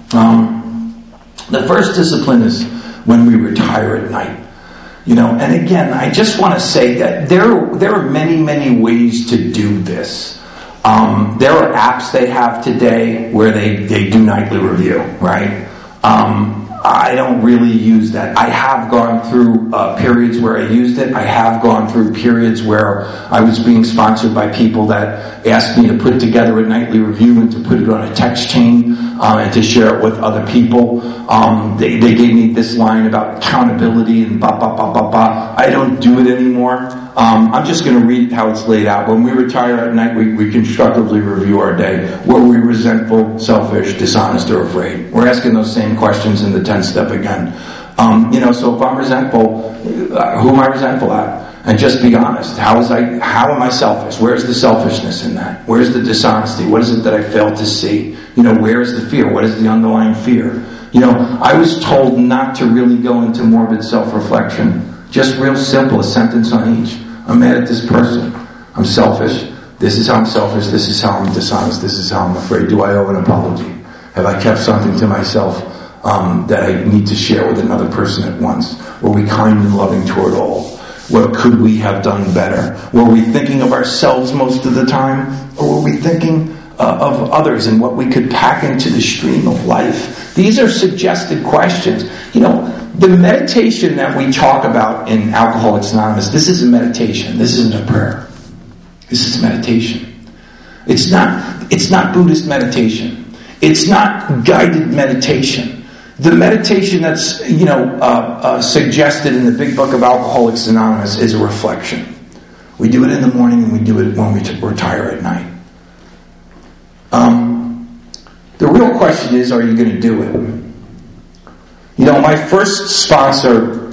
[SPEAKER 2] Um, the first discipline is when we retire at night. You know, and again, I just want to say that there, there are many, many ways to do this. Um, there are apps they have today where they, they do nightly review, right? Um, I don't really use that. I have gone through uh, periods where I used it. I have gone through periods where I was being sponsored by people that asked me to put together a nightly review and to put it on a text chain uh, and to share it with other people. Um, they, they gave me this line about accountability and ba ba ba ba ba. I don't do it anymore. Um, I'm just going to read how it's laid out. When we retire at night, we, we constructively review our day. Were we resentful, selfish, dishonest, or afraid? We're asking those same questions in the tenth step again. Um, you know, so if I'm resentful, uh, who am I resentful at? And just be honest. How is I? How am I selfish? Where's the selfishness in that? Where's the dishonesty? What is it that I failed to see? You know, where is the fear? What is the underlying fear? You know, I was told not to really go into morbid self-reflection. Just real simple, a sentence on each. I'm mad at this person. I'm selfish. This is how I'm selfish. This is how I'm dishonest. This is how I'm afraid. Do I owe an apology? Have I kept something to myself um, that I need to share with another person at once? Were we kind and loving toward all? What could we have done better? Were we thinking of ourselves most of the time? Or were we thinking uh, of others and what we could pack into the stream of life? These are suggested questions. You know, the meditation that we talk about in Alcoholics Anonymous, this is a meditation. This isn't a prayer. This is meditation. It's not, it's not Buddhist meditation. It's not guided meditation. The meditation that's, you know, uh, uh, suggested in the Big Book of Alcoholics Anonymous is a reflection. We do it in the morning and we do it when we t- retire at night. Um, the real question is, are you going to do it? You know, my first sponsor,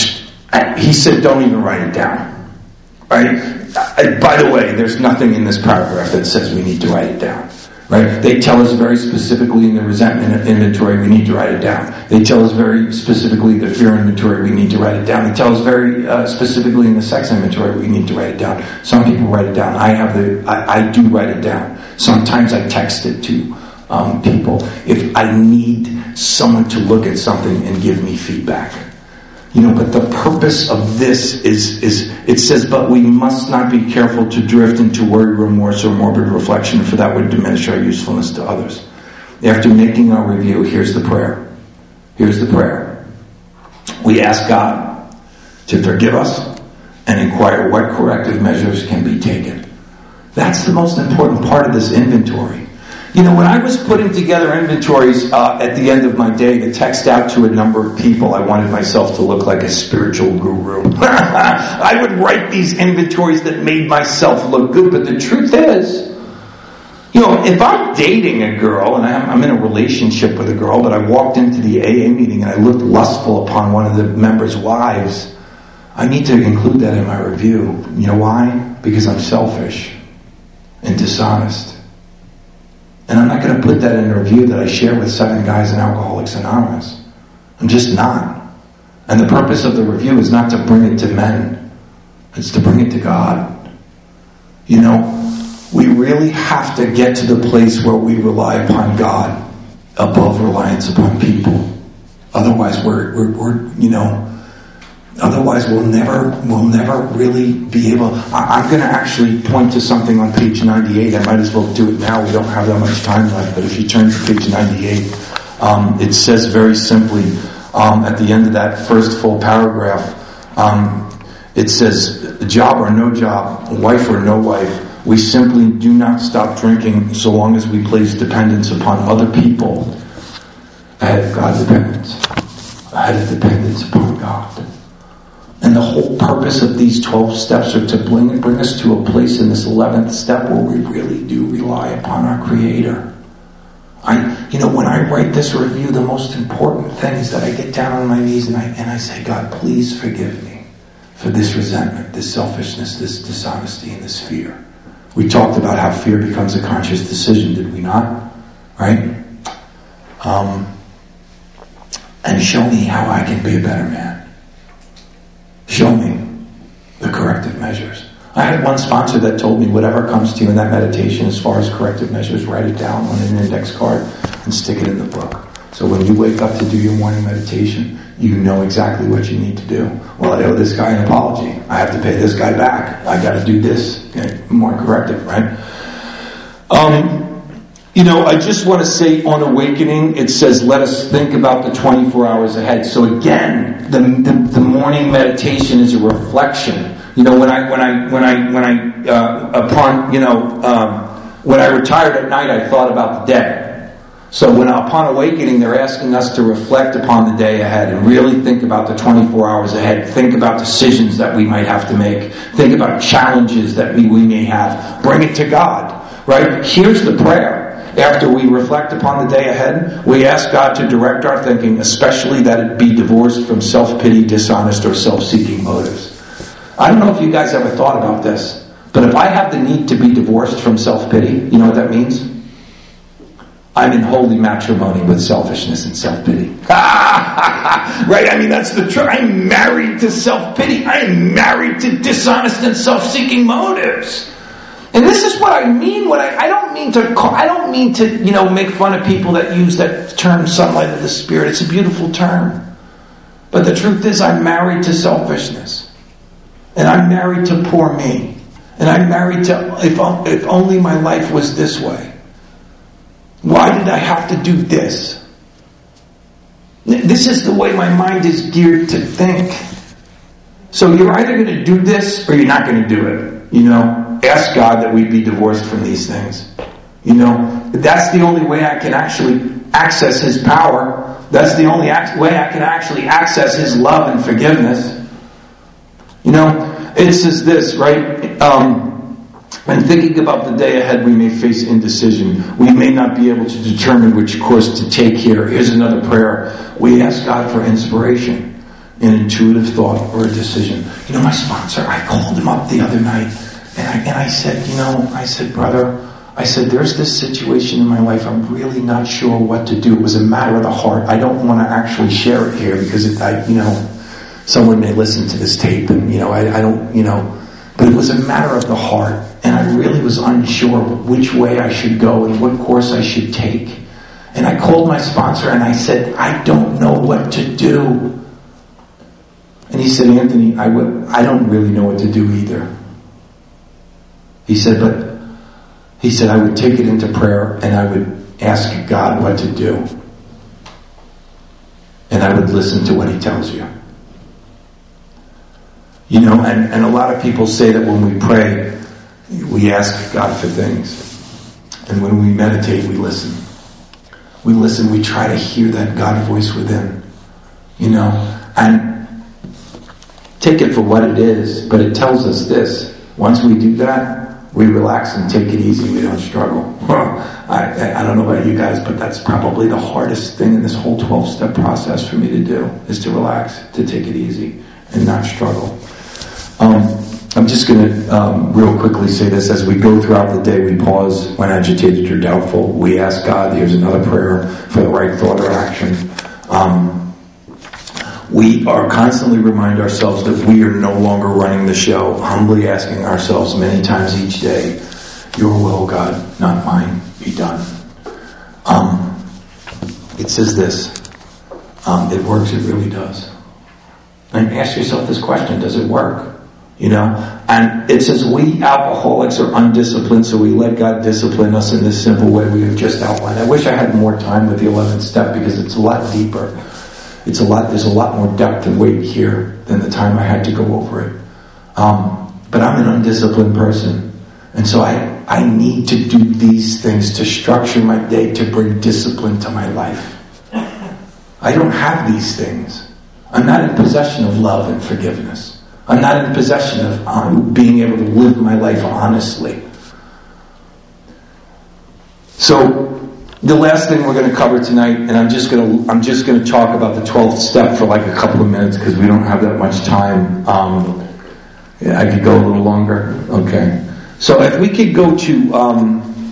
[SPEAKER 2] he said, don't even write it down. Right? By the way, there's nothing in this paragraph that says we need to write it down. Right? They tell us very specifically in the resentment inventory we need to write it down. They tell us very specifically the fear inventory we need to write it down. They tell us very uh, specifically in the sex inventory we need to write it down. Some people write it down. I have the. I, I do write it down. Sometimes I text it to um, people if I need someone to look at something and give me feedback. You know, but the purpose of this is, is, it says, but we must not be careful to drift into worry, remorse, or morbid reflection, for that would diminish our usefulness to others. After making our review, here's the prayer. Here's the prayer. We ask God to forgive us and inquire what corrective measures can be taken. That's the most important part of this inventory. You know, when I was putting together inventories uh, at the end of my day to text out to a number of people, I wanted myself to look like a spiritual guru. I would write these inventories that made myself look good, but the truth is, you know, if I'm dating a girl and I'm, I'm in a relationship with a girl, but I walked into the A A meeting and I looked lustful upon one of the members' wives, I need to include that in my review. You know why? Because I'm selfish and dishonest. And I'm not going to put that in a review that I share with seven guys in Alcoholics Anonymous. I'm just not. And the purpose of the review is not to bring it to men. It's to bring it to God. You know, we really have to get to the place where we rely upon God above reliance upon people. Otherwise, we're, we're, we're you know, otherwise we'll never, we'll never really be able. I, I'm going to actually point to something on page ninety-eight. I might as well do it now. We don't have that much time left. But if you turn to page ninety-eight, um, it says very simply um, at the end of that first full paragraph, um, it says, "Job or no job, wife or no wife, we simply do not stop drinking so long as we place dependence upon other people ahead of God's dependence, ahead of dependence upon God." And the whole purpose of these twelve steps are to bring, bring us to a place in this eleventh step where we really do rely upon our Creator. I, you know, when I write this review, the most important thing is that I get down on my knees and I, and I say, God, please forgive me for this resentment, this selfishness, this dishonesty, and this fear. We talked about how fear becomes a conscious decision, did we not? Right? Um, and show me how I can be a better man. Show me the corrective measures. I had one sponsor that told me, whatever comes to you in that meditation as far as corrective measures, write it down on an index card and stick it in the book. So when you wake up to do your morning meditation, you know exactly what you need to do. Well, I owe this guy an apology. I have to pay this guy back. I got to do this. Okay, more corrective, right? Um, you know, I just want to say on awakening, it says, let us think about the twenty-four hours ahead. So again, the, the, the morning meditation is a reflection. You know, when I, when I, when I, when I, uh, upon, you know, um, when I retired at night, I thought about the day. So when upon awakening, they're asking us to reflect upon the day ahead and really think about the twenty-four hours ahead. Think about decisions that we might have to make. Think about challenges that we, we may have. Bring it to God, right? Here's the prayer. After we reflect upon the day ahead, we ask God to direct our thinking, especially that it be divorced from self-pity, dishonest, or self-seeking motives. I don't know if you guys ever thought about this, but if I have the need to be divorced from self-pity, you know what that means? I'm in holy matrimony with selfishness and self-pity. Right? I mean, that's the truth. I'm married to self-pity. I am married to dishonest and self-seeking motives. And this is what I mean when I, I don't mean to call, I don't mean to, you know, make fun of people that use that term, sunlight of the spirit. It's a beautiful term. But the truth is, I'm married to selfishness. And I'm married to poor me. And I'm married to, if, if only my life was this way. Why did I have to do this? This is the way my mind is geared to think. So you're either going to do this or you're not going to do it. You know, ask God that we be divorced from these things. You know, that's the only way I can actually access His power. That's the only way I can actually access His love and forgiveness. You know, it says this, right? Um, when thinking about the day ahead, we may face indecision. We may not be able to determine which course to take here. Here's another prayer. We ask God for inspiration, an intuitive thought, or a decision. You know, my sponsor, I called him up the other night, and I, and I said, you know, I said, brother, I said, there's this situation in my life. I'm really not sure what to do. It was a matter of the heart. I don't want to actually share it here because, it, I, you know, someone may listen to this tape, and, you know, I, I don't, you know, but it was a matter of the heart. And I really was unsure which way I should go and what course I should take. And I called my sponsor and I said, I don't know what to do. And he said, Anthony, I, would, I don't really know what to do either. He said, but he said, I would take it into prayer and I would ask God what to do. And I would listen to what He tells you. You know, and, and a lot of people say that when we pray, we ask God for things. And when we meditate, we listen. We listen, we try to hear that God voice within. You know, and take it for what it is, but it tells us this. Once we do that, we relax and take it easy. We don't struggle. I, I don't know about you guys, but that's probably the hardest thing in this whole twelve-step process for me to do, is to relax, to take it easy, and not struggle. Um, I'm just going to um, real quickly say this. As we go throughout the day, we pause when agitated or doubtful. We ask God, here's another prayer for the right thought or action. Um, we are constantly remind ourselves that we are no longer running the show, humbly asking ourselves many times each day, your will, God, not mine, be done. Um, it says this. Um, it works, it really does. And ask yourself this question, does it work? You know, and it says we alcoholics are undisciplined, so we let God discipline us in this simple way we have just outlined. I wish I had more time with the eleventh step because it's a lot deeper. It's a lot. There's a lot more depth and weight here than the time I had to go over it. Um, but I'm an undisciplined person, and so I I need to do these things to structure my day to bring discipline to my life. I don't have these things. I'm not in possession of love and forgiveness. I'm not in possession of um, being able to live my life honestly. So, the last thing we're going to cover tonight, and I'm just going to I'm just going to talk about the twelfth step for like a couple of minutes because we don't have that much time. Um, yeah, I could go a little longer. Okay. So if we could go to um,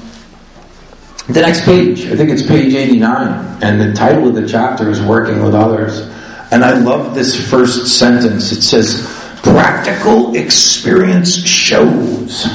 [SPEAKER 2] the next page, I think it's page eighty-nine, and the title of the chapter is Working with Others. And I love this first sentence. It says, practical experience shows.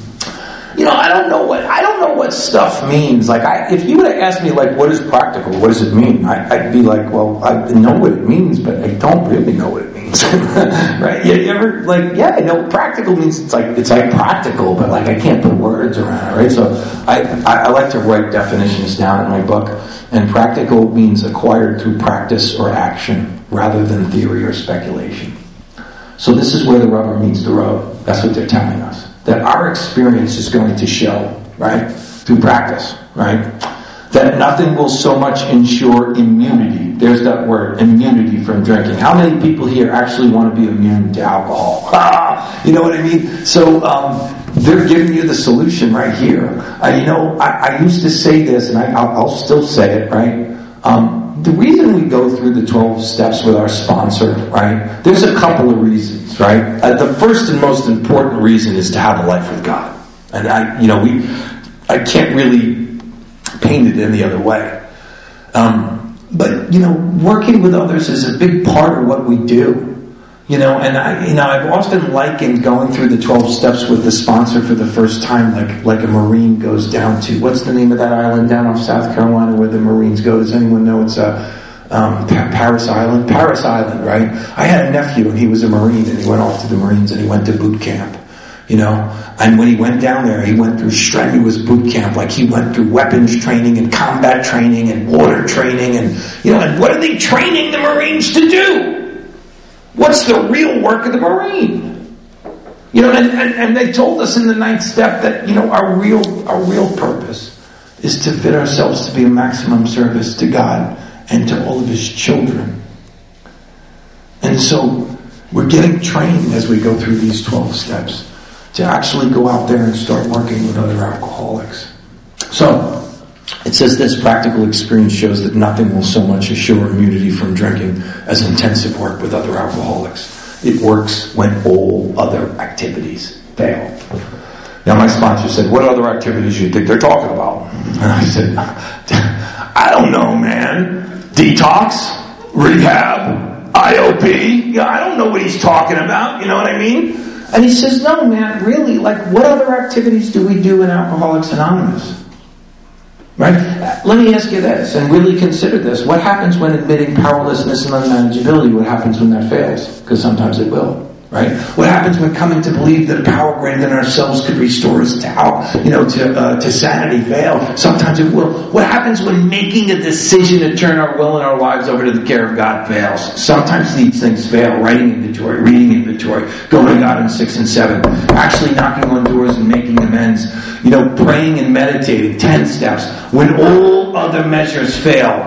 [SPEAKER 2] You know, I don't know what I don't know what stuff means. Like, I, if you would have asked me, like, what is practical? What does it mean? I, I'd be like, well, I know what it means, but I don't really know what it means, right? You, you ever like, yeah, I know practical means it's like it's like practical, but like I can't put words around it, right? So I, I, I like to write definitions down in my book, and practical means acquired through practice or action rather than theory or speculation. So this is where the rubber meets the road. That's what they're telling us. That our experience is going to show, right? Through practice, right? That nothing will so much ensure immunity. There's that word, immunity from drinking. How many people here actually want to be immune to alcohol? Ah, you know what I mean? So um, they're giving you the solution right here. Uh, you know, I, I used to say this, and I, I'll, I'll still say it, right? Um, the reason we go through the twelve steps with our sponsor, right? There's a couple of reasons, right? Uh, the first and most important reason is to have a life with God. And I, you know, we, I can't really paint it any other way. Um, but, you know, working with others is a big part of what we do. You know, and I, you know, I've often likened going through the twelve steps with the sponsor for the first time, like like a Marine goes down to, what's the name of that island down off South Carolina where the Marines go? Does anyone know? It's uh, um, Paris Island. Paris Island, right? I had a nephew and he was a Marine and he went off to the Marines and he went to boot camp. You know, and when he went down there, he went through strenuous boot camp. Like he went through weapons training and combat training and water training, and you know, and what are they training the Marines to do? What's the real work of the Marine? You know, and, and, and they told us in the ninth step that, you know, our real our real purpose is to fit ourselves to be a maximum service to God and to all of His children. And so we're getting trained as we go through these twelve steps to actually go out there and start working with other alcoholics. So it says this, practical experience shows that nothing will so much assure immunity from drinking as intensive work with other alcoholics. It works when all other activities fail. Now my sponsor said, what other activities do you think they're talking about? And I said, I don't know, man. Detox, rehab, I O P. Yeah, I don't know what he's talking about. You know what I mean? And he says, no, man, really, like what other activities do we do in Alcoholics Anonymous? Right? Let me ask you this, and really consider this. What happens when admitting powerlessness and unmanageability? What happens when that fails? Because sometimes it will. Right? What happens when coming to believe that a power greater than ourselves could restore us to, you know, to uh, to sanity fail? Sometimes it will. What happens when making a decision to turn our will and our lives over to the care of God fails? Sometimes these things fail. Writing inventory, reading inventory, going to God in six and seven, actually knocking on doors and making amends. You know, praying and meditating. Ten steps. When all other measures fail,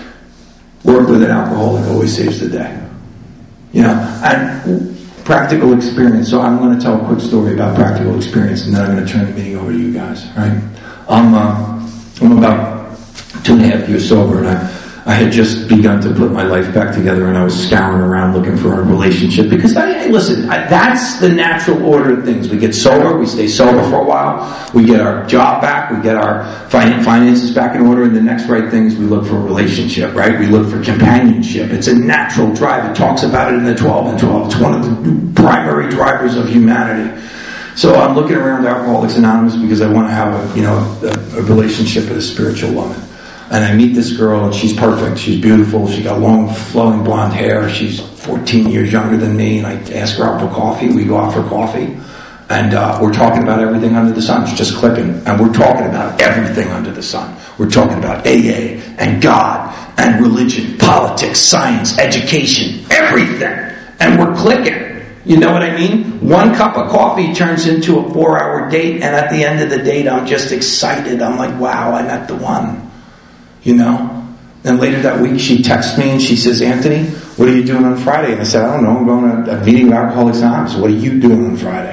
[SPEAKER 2] work with an alcoholic always saves the day. You know, and practical experience. So I'm going to tell a quick story about practical experience, and then I'm going to turn the meeting over to you guys. Right? I'm uh, I'm about two and a half years sober, and I I had just begun to put my life back together, and I was scouring around looking for a relationship because I, hey, listen, I, that's the natural order of things. We get sober, we stay sober for a while, we get our job back, we get our fin- finances back in order, and the next right thing is we look for a relationship, right? We look for companionship. It's a natural drive. It talks about it in the twelve and twelve. It's one of the primary drivers of humanity. So I'm looking around Alcoholics Anonymous because I want to have a, you know, a, a relationship with a spiritual woman. And I meet this girl, and she's perfect. She's beautiful. She got long, flowing blonde hair. She's fourteen years younger than me. And I ask her out for coffee. We go out for coffee. And uh, we're talking about everything under the sun. It's just clicking. And we're talking about everything under the sun. We're talking about A A and God and religion, politics, science, education, everything. And we're clicking. You know what I mean? One cup of coffee turns into a four-hour date. And at the end of the date, I'm just excited. I'm like, wow, I met the one. You know? And later that week she texts me and she says, Anthony, what are you doing on Friday? And I said, I don't know, I'm going to a meeting of Alcoholics Anonymous. What are you doing on Friday?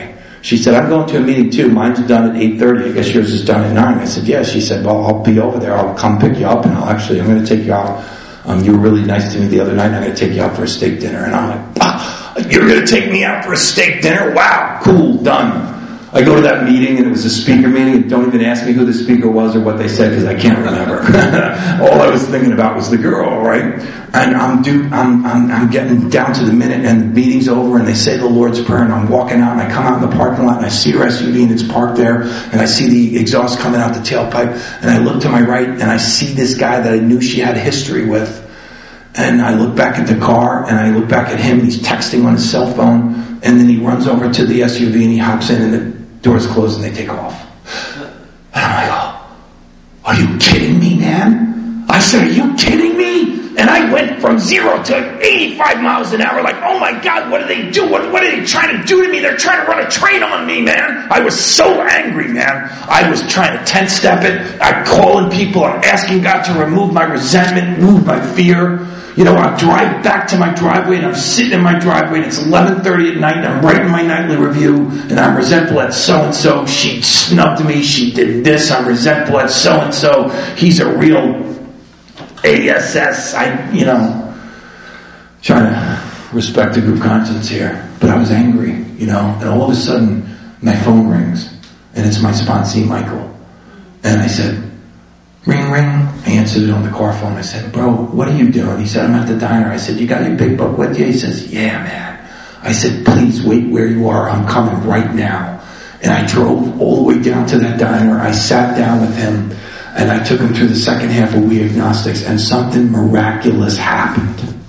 [SPEAKER 2] She said, I'm going to a meeting too. Mine's done at eight thirty. I guess yours is done at nine. I said, yeah. She said, well, I'll be over there. I'll come pick you up, and I'll actually, I'm going to take you out. Um, you were really nice to me the other night, and I'm going to take you out for a steak dinner. And I'm like, ah, you're going to take me out for a steak dinner? Wow, cool, done. I go to that meeting, and it was a speaker meeting, and don't even ask me who the speaker was or what they said, because I can't remember. All I was thinking about was the girl, right? And I'm, dude, I'm, I'm, I'm getting down to the minute, and the meeting's over, and they say the Lord's Prayer, and I'm walking out, and I come out in the parking lot, and I see her S U V, and it's parked there, and I see the exhaust coming out the tailpipe, and I look to my right, and I see this guy that I knew she had history with. And I look back at the car, and I look back at him, and he's texting on his cell phone, and then he runs over to the S U V, and he hops in, and the doors close, and they take off. And I'm like, oh, are you kidding me, man? I said, are you kidding me? And I went from zero to eighty-five miles an hour, like, oh my God, what do they do? What, what are they trying to do to me? They're trying to run a train on me, man. I was so angry, man. I was trying to ten-step it. I'm calling people. I'm asking God to remove my resentment, remove my fear. You know, I drive back to my driveway, and I'm sitting in my driveway, and it's eleven thirty at night, and I'm writing my nightly review, and I'm resentful at so-and-so. She snubbed me. She did this. I'm resentful at so-and-so. He's a real A S S. I, you know, trying to respect the group conscience here. But I was angry, you know, and all of a sudden, my phone rings, and it's my sponsee, Michael. And I said, ring, ring. I answered it on the car phone. I said, bro, what are you doing? He said, I'm at the diner. I said, you got your big book with you? He says, yeah, man. I said, please wait where you are. I'm coming right now. And I drove all the way down to that diner. I sat down with him, and I took him through the second half of We Agnostics, and something miraculous happened.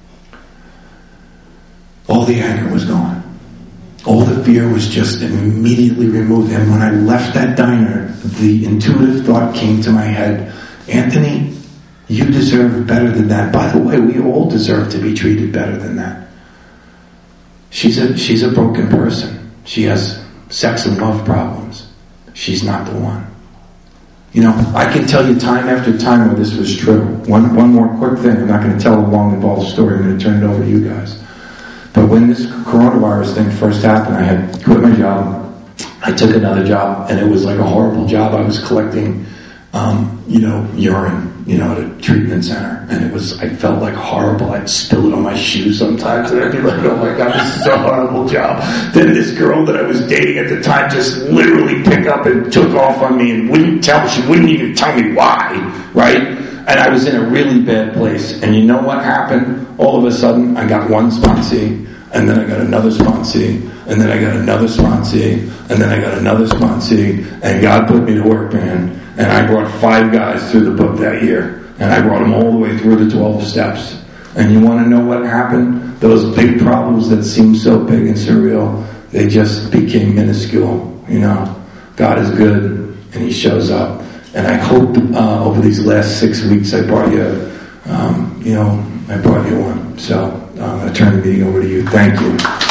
[SPEAKER 2] All the anger was gone. All the fear was just immediately removed. And when I left that diner, the intuitive thought came to my head, Anthony, you deserve better than that. By the way, we all deserve to be treated better than that. She's a, she's a broken person. She has sex and love problems. She's not the one. You know, I can tell you time after time where this was true. One, one more quick thing. I'm not going to tell a long involved story. I'm going to turn it over to you guys. But when this coronavirus thing first happened, I had quit my job. I took another job, and it was like a horrible job. I was collecting, um, you know, urine, you know, at a treatment center. And it was, I felt like horrible. I'd spill it on my shoes sometimes, and I'd be like, oh my God, this is a horrible job. Then this girl that I was dating at the time just literally picked up and took off on me and wouldn't tell me. She wouldn't even tell me why, right? And I was in a really bad place. And you know what happened? All of a sudden, I got one sponsee, and then I got another sponsee, and then I got another sponsee, and then I got another sponsee, and God put me to work, man. And I brought five guys through the book that year, and I brought them all the way through the twelve steps. And you want to know what happened? Those big problems that seemed so big and surreal, they just became minuscule. You know, God is good, and He shows up. And I hope uh, over these last six weeks I brought you, um, you know, I brought you one. So uh, I'm going to turn the meeting over to you. Thank you.